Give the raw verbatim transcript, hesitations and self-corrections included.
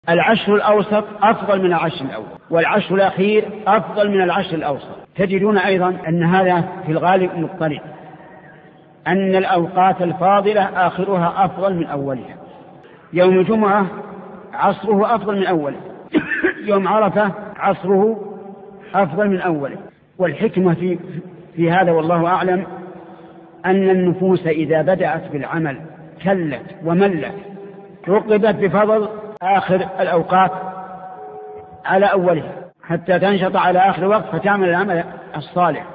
العشر الأوسط أفضل من العشر الأول، والعشر الأخير أفضل من العشر الأوسط. تجدون أيضا أن هذا في الغالب مضطرد، أن الأوقات الفاضلة آخرها أفضل من أولها. يوم الجمعة عصره أفضل من أوله، يوم عرفة عصره أفضل من أوله. والحكمة في, في هذا والله أعلم أن النفوس إذا بدأت بالعمل كلت وملت رقبت بفضل آخر الأوقات على أولها حتى تنشط على آخر وقت فتعمل العمل الصالح.